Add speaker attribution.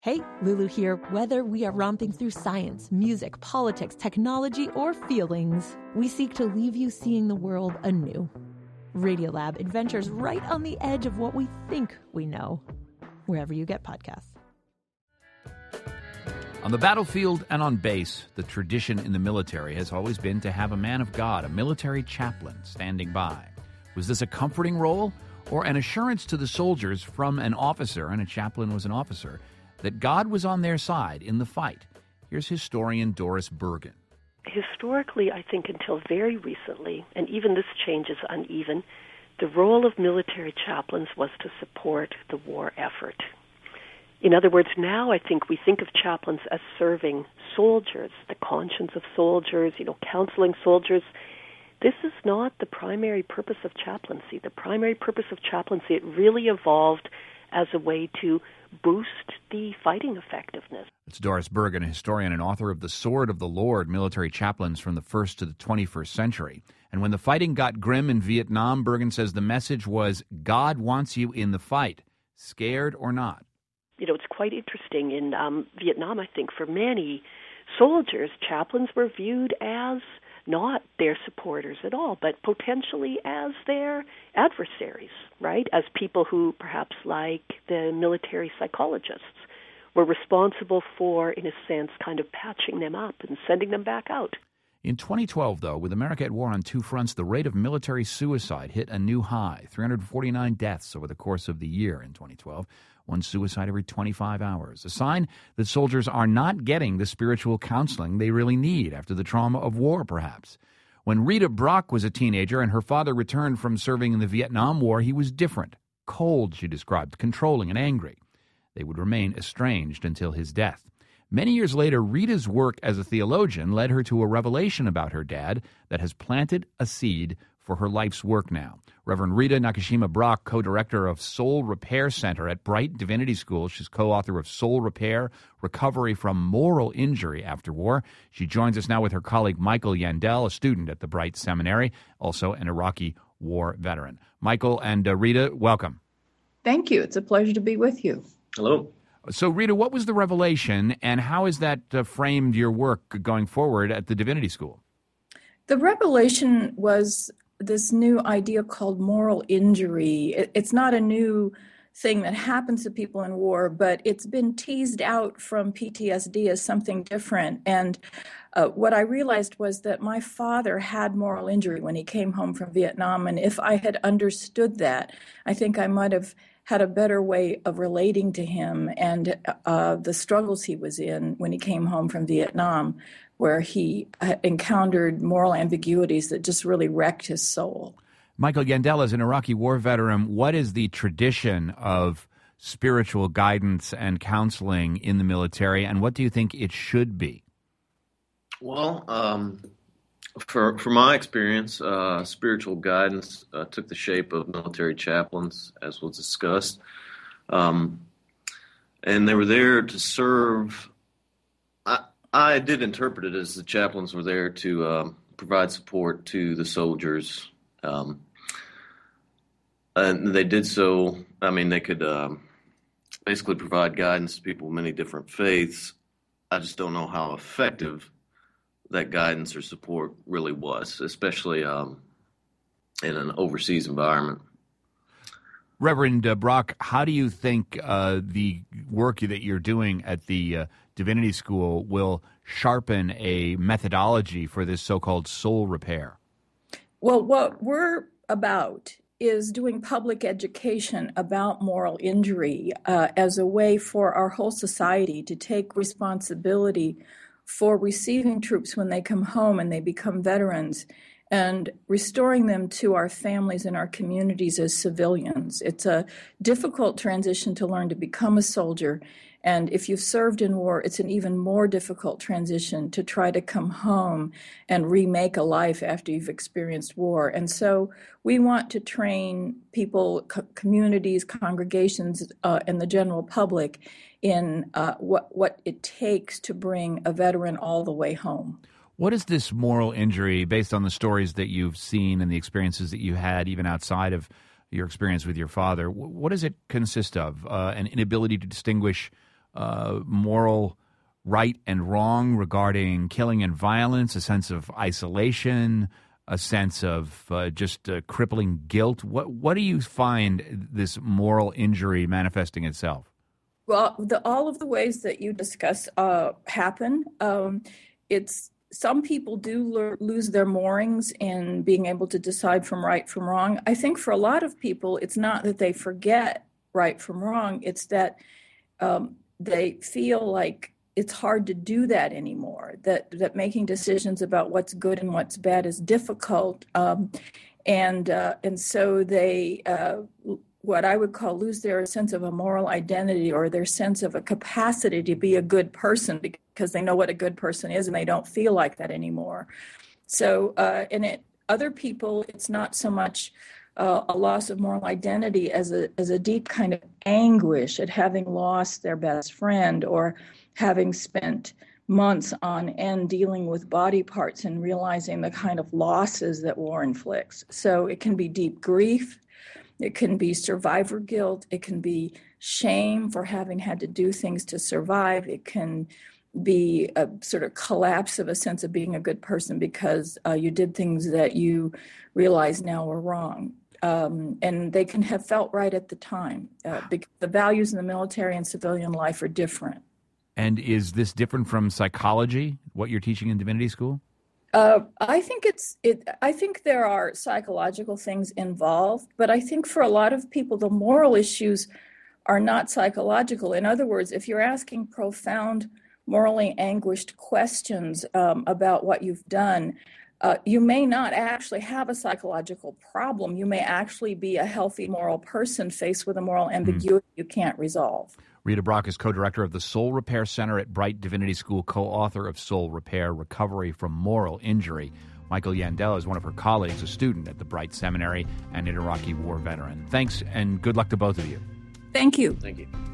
Speaker 1: Hey, Lulu here. Whether we are romping through science, music, politics, technology, or feelings, we seek to leave you seeing the world anew. Radiolab adventures right on the edge of what we think we know, wherever you get podcasts.
Speaker 2: On the battlefield and on base, the tradition in the military has always been to have a man of God, a military chaplain, standing by. Was this a comforting role or an assurance to the soldiers from an officer, and a chaplain was an officer, that God was on their side in the fight? Here's historian Doris Bergen.
Speaker 3: Historically, I think until very recently, and even this change is uneven, the role of military chaplains was to support the war effort. In other words, now I think we think of chaplains as serving soldiers, the conscience of soldiers, counseling soldiers. This is not the primary purpose of chaplaincy. The primary purpose of chaplaincy, it really evolved as a way to boost the fighting effectiveness.
Speaker 2: It's Doris Bergen, a historian and author of The Sword of the Lord, Military Chaplains from the 1st to the 21st Century. And when the fighting got grim in Vietnam, Bergen says the message was, God wants you in the fight, scared or not.
Speaker 3: It's quite interesting. In Vietnam, I think for many soldiers, chaplains were viewed as not their supporters at all, but potentially as their adversaries, right? As people who, perhaps like the military psychologists, were responsible for, in a sense, kind of patching them up and sending them back out.
Speaker 2: In 2012, though, with America at war on two fronts, the rate of military suicide hit a new high, 349 deaths over the course of the year in 2012. One suicide every 25 hours, a sign that soldiers are not getting the spiritual counseling they really need after the trauma of war, perhaps. When Rita Brock was a teenager and her father returned from serving in the Vietnam War, he was different, cold, she described, controlling and angry. They would remain estranged until his death. Many years later, Rita's work as a theologian led her to a revelation about her dad that has planted a seed for her life's work now. Reverend Rita Nakashima Brock, co-director of Soul Repair Center at Bright Divinity School. She's co-author of Soul Repair, Recovery from Moral Injury After War. She joins us now with her colleague Michael Yandel, a student at the Bright Seminary, also an Iraqi war veteran. Michael and Rita, welcome.
Speaker 4: Thank you. It's a pleasure to be with you.
Speaker 5: Hello.
Speaker 2: So, Rita, what was the revelation, and how has that framed your work going forward at the Divinity School?
Speaker 4: The revelation was this new idea called moral injury. It's not a new thing that happens to people in war, but it's been teased out from PTSD as something different. And what I realized was that my father had moral injury when he came home from Vietnam. And if I had understood that, I think I might have had a better way of relating to him and the struggles he was in when he came home from Vietnam, where he encountered moral ambiguities that just really wrecked his soul.
Speaker 2: Michael Yandel, as an Iraqi war veteran, what is the tradition of spiritual guidance and counseling in the military, and what do you think it should be?
Speaker 5: Well, for my experience, spiritual guidance took the shape of military chaplains, as was discussed. And they were there to serve. I did interpret it as the chaplains were there to provide support to the soldiers. And they did so. I mean, they could basically provide guidance to people of many different faiths. I just don't know how effective that guidance or support really was, especially in an overseas environment.
Speaker 2: Reverend Brock, how do you think the work that you're doing at the Divinity School will sharpen a methodology for this so-called soul repair?
Speaker 4: Well, what we're about is doing public education about moral injury as a way for our whole society to take responsibility for receiving troops when they come home and they become veterans and restoring them to our families and our communities as civilians. It's a difficult transition to learn to become a soldier. And if you've served in war, it's an even more difficult transition to try to come home and remake a life after you've experienced war. And so we want to train people, communities, congregations, and the general public in what it takes to bring a veteran all the way home.
Speaker 2: What is this moral injury, based on the stories that you've seen and the experiences that you had even outside of your experience with your father, what does it consist of? An inability to distinguish moral right and wrong regarding killing and violence, a sense of isolation, a sense of just crippling guilt? What do you find this moral injury manifesting itself?
Speaker 4: Well, all of the ways that you discuss happen. It's some people do lose their moorings in being able to decide from right from wrong. I think for a lot of people, it's not that they forget right from wrong. It's that they feel like it's hard to do that anymore, that making decisions about what's good and what's bad is difficult. And so they, what I would call, lose their sense of a moral identity or their sense of a capacity to be a good person because they know what a good person is and they don't feel like that anymore. So, other people, it's not so much a loss of moral identity as a deep kind of anguish at having lost their best friend or having spent months on end dealing with body parts and realizing the kind of losses that war inflicts. So it can be deep grief, it can be survivor guilt, it can be shame for having had to do things to survive, it can be a sort of collapse of a sense of being a good person because you did things that you realize now were wrong. And they can have felt right at the time because the values in the military and civilian life are different.
Speaker 2: And is this different from psychology, what you're teaching in divinity school?
Speaker 4: I think I think there are psychological things involved, but I think for a lot of people, the moral issues are not psychological. In other words, if you're asking profound, morally anguished questions about what you've done, you may not actually have a psychological problem. You may actually be a healthy moral person faced with a moral ambiguity you can't resolve.
Speaker 2: Rita Brock is co-director of the Soul Repair Center at Bright Divinity School, co-author of Soul Repair, Recovery from Moral Injury. Michael Yandell is one of her colleagues, a student at the Bright Seminary and an Iraqi war veteran. Thanks, and good luck to both of you.
Speaker 4: Thank you.
Speaker 5: Thank you.